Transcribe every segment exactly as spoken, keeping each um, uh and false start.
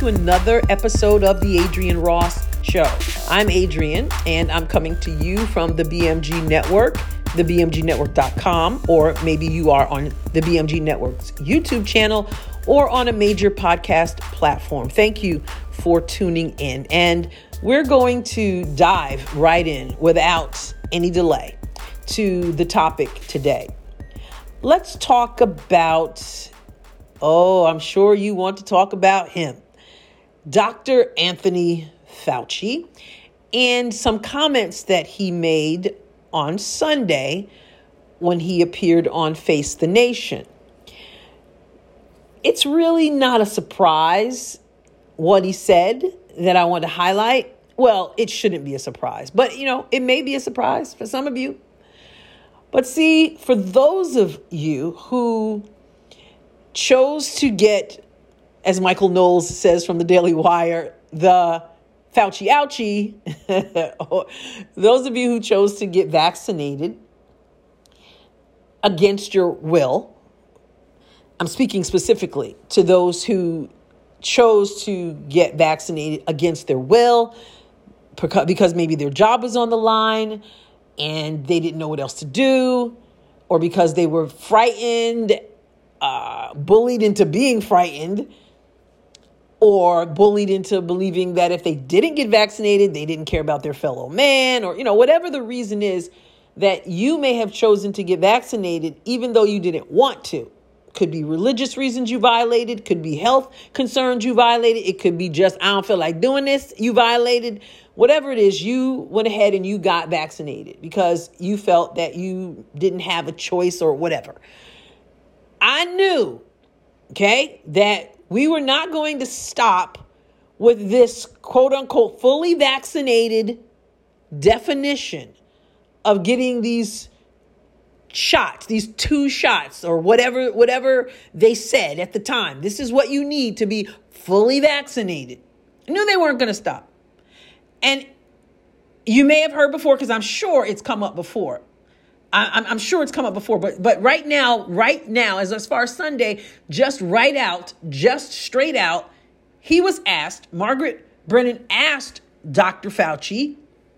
to another episode of the Adrienne Ross Show. I'm Adrienne, and I'm coming to you from the B M G Network, the b m g network dot com, or maybe you are on the B M G Network's YouTube channel or on a major podcast platform. Thank you for tuning in. And we're going to dive right in without any delay to the topic today. Let's talk about, oh, I'm sure you want to talk about him, Doctor Anthony Fauci, and some comments that he made on Sunday when he appeared on Face the Nation. It's really not a surprise what he said that I want to highlight. Well, it shouldn't be a surprise, but you know, it may be a surprise for some of you. But see, for those of you who chose to get, as Michael Knowles says from the Daily Wire, the Fauci ouchie, those of you who chose to get vaccinated against your will, I'm speaking specifically to those who chose to get vaccinated against their will because maybe their job was on the line and they didn't know what else to do, or because they were frightened, uh, bullied into being frightened, or bullied into believing that if they didn't get vaccinated, they didn't care about their fellow man, or, you know, whatever the reason is that you may have chosen to get vaccinated, even though you didn't want to. Could be religious reasons you violated, could be health concerns you violated. It could be just, I don't feel like doing this, you violated. Whatever it is, you went ahead and you got vaccinated because you felt that you didn't have a choice or whatever. I knew, okay, that we were not going to stop with this quote unquote fully vaccinated definition of getting these shots, these two shots or whatever, whatever they said at the time. This is what you need to be fully vaccinated. I knew they weren't going to stop. And you may have heard before, because I'm sure it's come up before. I, I'm sure it's come up before, but but right now, right now, as, as far as Sunday, just right out, just straight out, he was asked, Margaret Brennan asked Doctor Fauci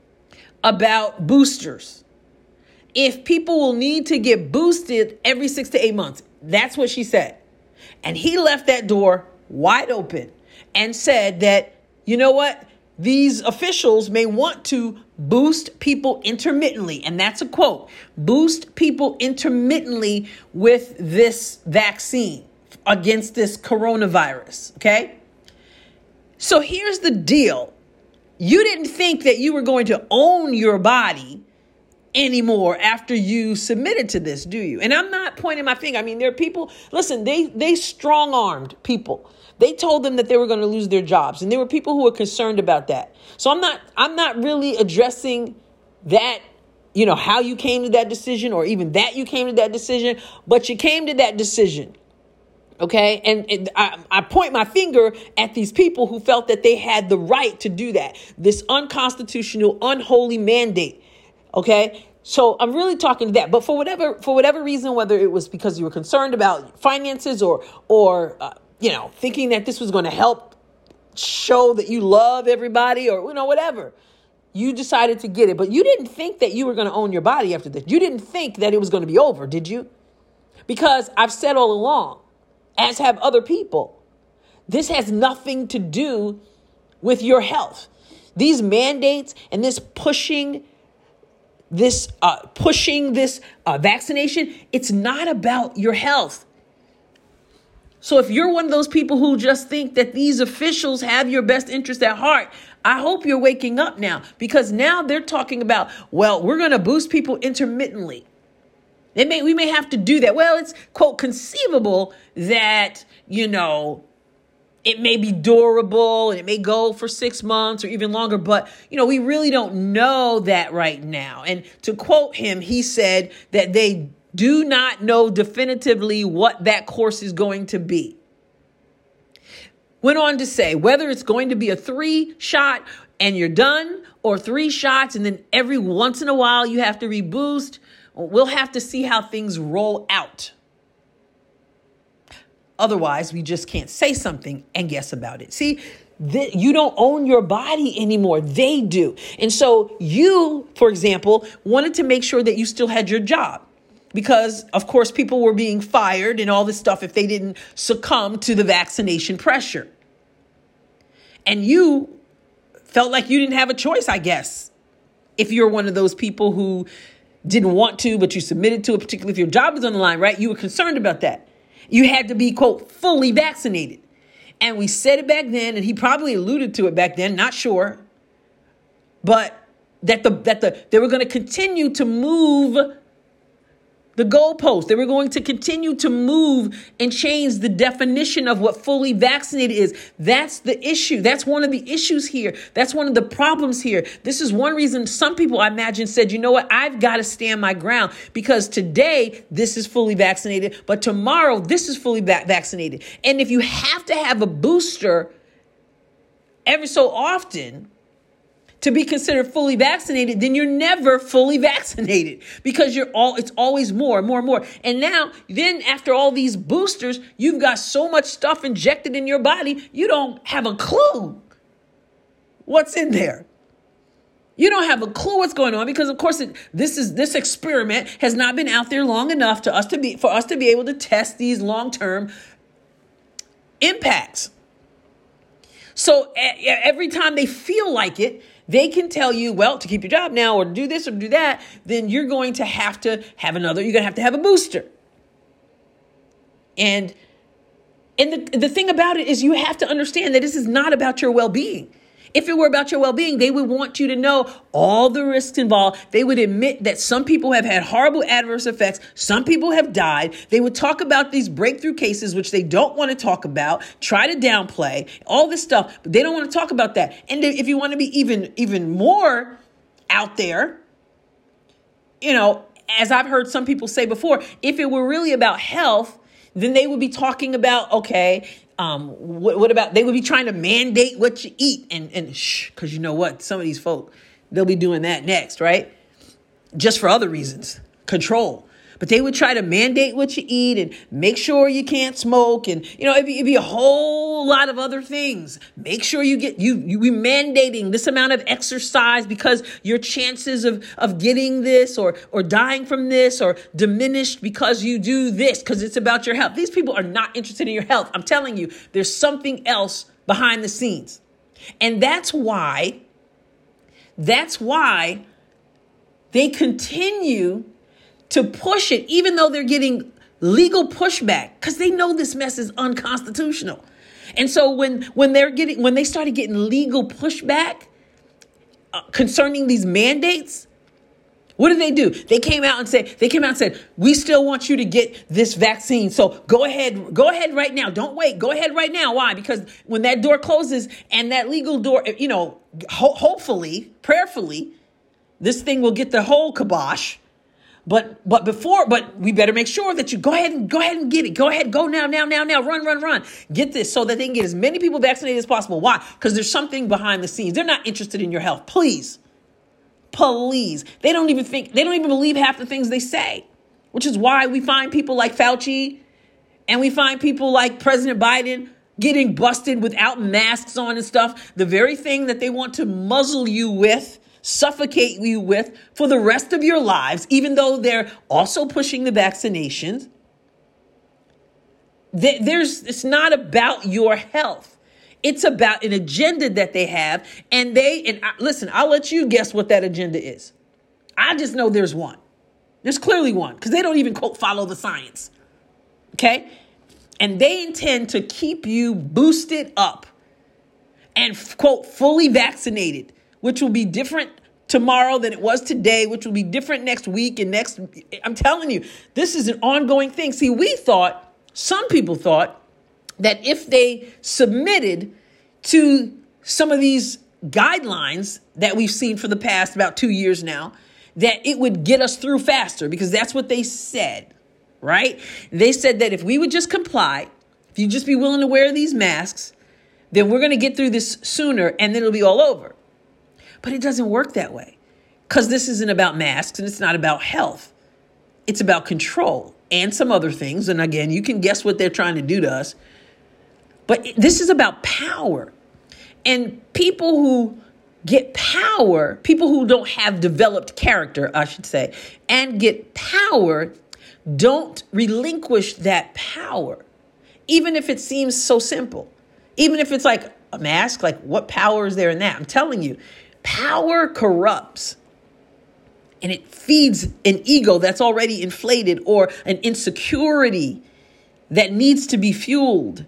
about boosters. If people will need to get boosted every six to eight months. That's what she said. And he left that door wide open and said that, you know what? These officials may want to boost people intermittently. And that's a quote. Boost people intermittently with this vaccine against this coronavirus. Okay? So here's the deal. You didn't think that you were going to own your body anymore after you submitted to this, do you? And I'm not pointing my finger. I mean, there are people, listen, they they strong-armed people. They told them that they were going to lose their jobs, and there were people who were concerned about that. So I'm not I'm not really addressing that, you know, how you came to that decision, or even that you came to that decision, but you came to that decision. Okay. And, and I, I point my finger at these people who felt that they had the right to do that. This unconstitutional, unholy mandate. Okay. So I'm really talking to that. But for whatever for whatever reason, whether it was because you were concerned about finances or or, uh, you know, thinking that this was going to help show that you love everybody or, you know, whatever, you decided to get it. But you didn't think that you were going to own your body after this. You didn't think that it was going to be over, did you? Because I've said all along, as have other people, this has nothing to do with your health. These mandates and this pushing This uh, pushing this uh, vaccination, it's not about your health. So if you're one of those people who just think that these officials have your best interest at heart, I hope you're waking up now, because now they're talking about, well, we're going to boost people intermittently. They may, we may have to do that. Well, it's, quote, conceivable that, you know, it may be durable and it may go for six months or even longer. But, you know, we really don't know that right now. And to quote him, he said that they do not know definitively what that course is going to be. Went on to say whether it's going to be a three shot and you're done, or three shots and then every once in a while you have to reboost. We'll have to see how things roll out. Otherwise, we just can't say something and guess about it. See, th- you don't own your body anymore. They do. And so you, for example, wanted to make sure that you still had your job because, of course, people were being fired and all this stuff if they didn't succumb to the vaccination pressure. And you felt like you didn't have a choice, I guess, if you're one of those people who didn't want to, but you submitted to it, particularly if your job was on the line, right? You were concerned about that. You had to be, quote, fully vaccinated. And we said it back then, and he probably alluded to it back then, not sure, but that the that the they were going to continue to move the goalposts. They were going to continue to move and change the definition of what fully vaccinated is. That's the issue. That's one of the issues here. That's one of the problems here. This is one reason some people, I imagine, said, you know what, I've got to stand my ground because today this is fully vaccinated, but tomorrow this is fully va- vaccinated. And if you have to have a booster every so often to be considered fully vaccinated, then you're never fully vaccinated because you're all, it's always more and more and more. And now then after all these boosters, you've got so much stuff injected in your body, you don't have a clue what's in there. You don't have a clue what's going on because of course it, this is, this experiment has not been out there long enough to us to be, for us to be able to test these long-term impacts. So every time they feel like it, they can tell you, well, to keep your job now or do this or do that, then you're going to have to have another, you're going to have to have a booster. And, and the, the thing about it is you have to understand that this is not about your well-being. If it were about your well-being, they would want you to know all the risks involved. They would admit that some people have had horrible adverse effects. Some people have died. They would talk about these breakthrough cases, which they don't want to talk about, try to downplay all this stuff, but they don't want to talk about that. And if you want to be even, even more out there, you know, as I've heard some people say before, if it were really about health, then they would be talking about, okay, Um, what, what about, they would be trying to mandate what you eat and, and shh, cause you know what, some of these folk, they'll be doing that next, right? Just for other reasons, control. But they would try to mandate what you eat and make sure you can't smoke. And, you know, it'd be, it'd be a whole lot of other things. Make sure you get, you, you be mandating this amount of exercise because your chances of, of getting this or, or dying from this or diminished because you do this, because it's about your health. These people are not interested in your health. I'm telling you, there's something else behind the scenes. And that's why, that's why they continue to push it, even though they're getting legal pushback, because they know this mess is unconstitutional. And so when when they're getting when they started getting legal pushback uh, concerning these mandates, what did they do? They came out and said they came out and said, we still want you to get this vaccine. So go ahead, go ahead right now. Don't wait. Go ahead right now. Why? Because when that door closes and that legal door, you know, ho- hopefully, prayerfully, this thing will get the whole kibosh. But but before, but we better make sure that you go ahead and go ahead and get it. Go ahead, go now, now, now, now, run, run, run. Get this so that they can get as many people vaccinated as possible. Why? Because there's something behind the scenes. They're not interested in your health. Please, please. They don't even think, they don't even believe half the things they say, which is why we find people like Fauci and we find people like President Biden getting busted without masks on and stuff. The very thing that they want to muzzle you with, suffocate you with for the rest of your lives, even though they're also pushing the vaccinations. There's, it's not about your health. It's about an agenda that they have. And they, and I, listen, I'll let you guess what that agenda is. I just know there's one. There's clearly one because they don't even, quote, follow the science. Okay. And they intend to keep you boosted up and, quote, fully vaccinated, which will be different tomorrow than it was today, which will be different next week and next. I'm telling you, this is an ongoing thing. See, we thought, some people thought that if they submitted to some of these guidelines that we've seen for the past about two years now, that it would get us through faster because that's what they said, right? They said that if we would just comply, if you just be willing to wear these masks, then we're going to get through this sooner and then it'll be all over. But it doesn't work that way because this isn't about masks and it's not about health. It's about control. and some other things. And again, you can guess what they're trying to do to us. But this is about power. And people who get power, people who don't have developed character, I should say, and get power, don't relinquish that power, even if it seems so simple. Even if it's like a mask, like what power is there in that? I'm telling you, power corrupts. And it feeds an ego that's already inflated or an insecurity that needs to be fueled.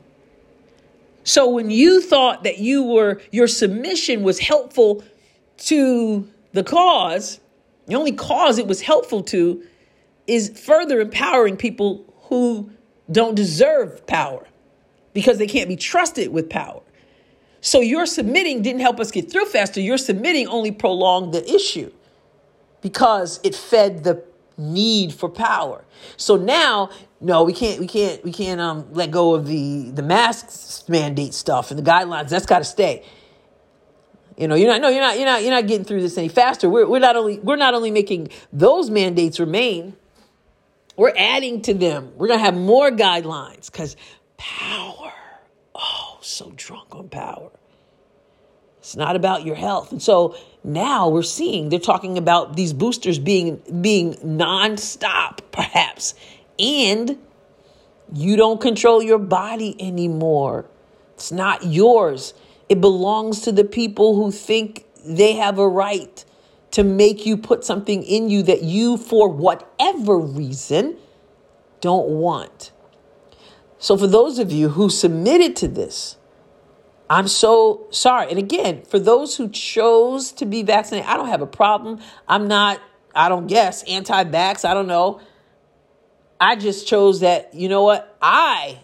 So when you thought that you were, your submission was helpful to the cause, the only cause it was helpful to is further empowering people who don't deserve power because they can't be trusted with power. So your submitting didn't help us get through faster. Your submitting only prolonged the issue because it fed the need for power. So now, no, we can't, we can't, we can't um, let go of the the masks mandate stuff and the guidelines. That's got to stay. You know, you're not, no, you're not, you're not, you're not getting through this any faster. We're we're not only we're not only making those mandates remain, we're adding to them. We're gonna have more guidelines because power. Oh, so drunk on power. It's not about your health. And so now we're seeing they're talking about these boosters being being nonstop, perhaps. And you don't control your body anymore. It's not yours. It belongs to the people who think they have a right to make you put something in you that you, for whatever reason, don't want. So for those of you who submitted to this, I'm so sorry. And again, for those who chose to be vaccinated, I don't have a problem. I'm not, I don't guess, anti-vax. I don't know. I just chose that, you know what? I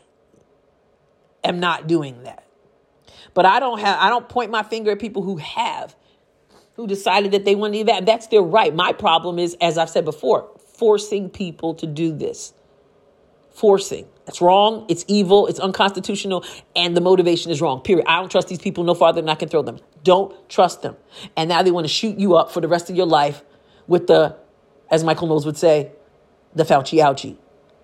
am not doing that. But I don't have, I don't point my finger at people who have, who decided that they want to do that. That's their right. My problem is, as I've said before, forcing people to do this. Forcing. That's wrong. It's evil. It's unconstitutional. And the motivation is wrong. Period. I don't trust these people no farther than I can throw them. Don't trust them. And now they want to shoot you up for the rest of your life with the, as Michael Knowles would say, the Fauci ouchie.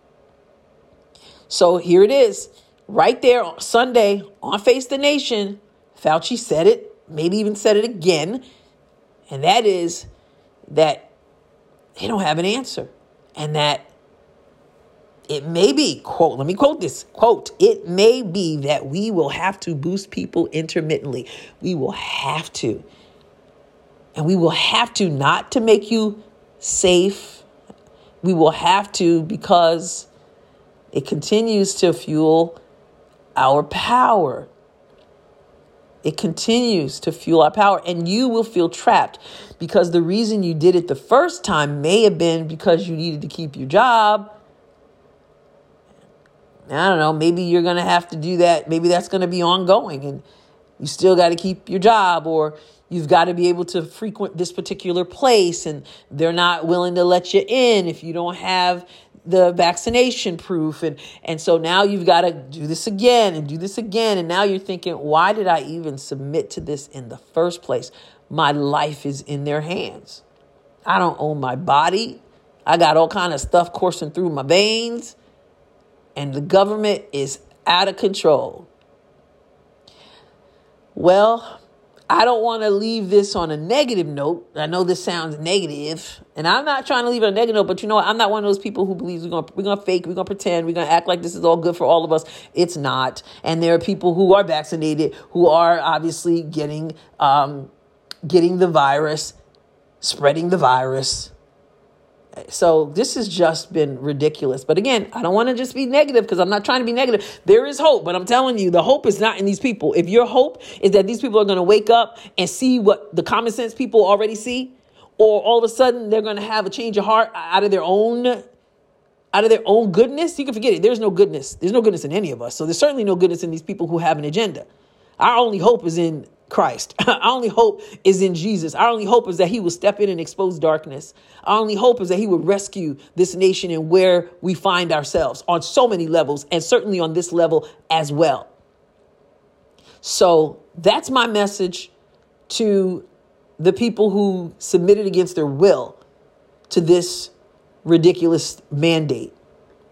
So here it is. Right there on Sunday on Face the Nation, Fauci said it, maybe even said it again. And that is that they don't have an answer. And that it may be, quote, let me quote this, quote, it may be that we will have to boost people intermittently. We will have to. And we will have to not to make you safe. We will have to because it continues to fuel our power. It continues to fuel our power, and you will feel trapped because the reason you did it the first time may have been because you needed to keep your job. I don't know, maybe you're going to have to do that. Maybe that's going to be ongoing and you still got to keep your job, or you've got to be able to frequent this particular place and they're not willing to let you in if you don't have the vaccination proof. And, and so now you've got to do this again and do this again. And now you're thinking, why did I even submit to this in the first place? My life is in their hands. I don't own my body. I got all kind of stuff coursing through my veins. And the government is out of control. Well, I don't want to leave this on a negative note. I know this sounds negative, and I'm not trying to leave it on a negative note, but you know what? I'm not one of those people who believes we're going to, we're going to fake, we're going to pretend, we're going to act like this is all good for all of us. It's not. And there are people who are vaccinated who are obviously getting, um, getting the virus, spreading the virus. So this has just been ridiculous. But again, I don't want to just be negative because I'm not trying to be negative. There is hope, but I'm telling you, the hope is not in these people. If your hope is that these people are going to wake up and see what the common sense people already see, or all of a sudden they're going to have a change of heart out of their own, out of their own goodness, you can forget it. There's no goodness. There's no goodness in any of us. So there's certainly no goodness in these people who have an agenda. Our only hope is in Christ. Our only hope is in Jesus. Our only hope is that he will step in and expose darkness. Our only hope is that he will rescue this nation and where we find ourselves on so many levels, and certainly on this level as well. So that's my message to the people who submitted against their will to this ridiculous mandate.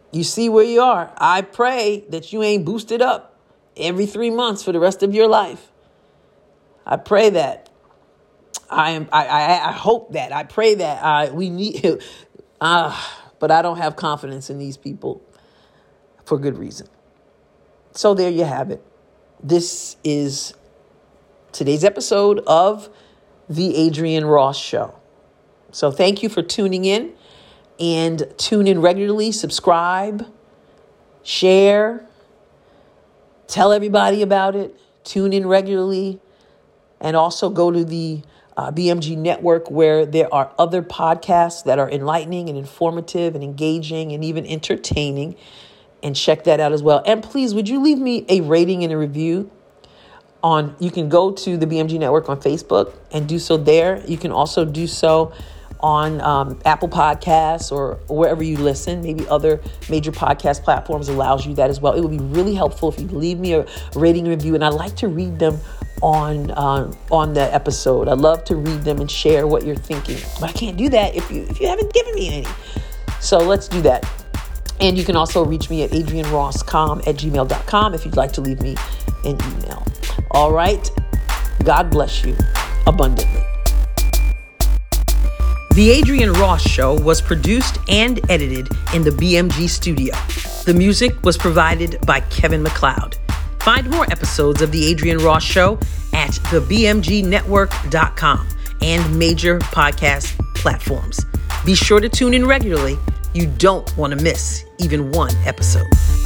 You see where you are. I pray that you ain't boosted up every three months for the rest of your life. I pray that. I am. I. I, I hope that. I pray that. I. We need. Uh, but I don't have confidence in these people for good reason. So there you have it. This is today's episode of The Adrienne Ross Show. So thank you for tuning in, and tune in regularly, subscribe, share, tell everybody about it, tune in regularly, and also go to the uh, B M G Network, where there are other podcasts that are enlightening and informative and engaging and even entertaining, and check that out as well. And please, would you leave me a rating and a review? On, you can go to the B M G Network on Facebook and do so there. You can also do so on um, Apple Podcasts or wherever you listen. Maybe other major podcast platforms allows you that as well. It would be really helpful if you leave me a rating and review, and I like to read them on uh, on the episode. I love to read them and share what you're thinking, but I can't do that if you if you haven't given me any. So let's do that. And you can also reach me at adrienne ross com at gmail dot com if you'd like to leave me an email. All right. God bless you abundantly. The Adrienne Ross Show was produced and edited in the B M G studio. The music was provided by Kevin MacLeod. Find more episodes of The Adrienne Ross Show at the b m g network dot com and major podcast platforms. Be sure to tune in regularly. You don't want to miss even one episode.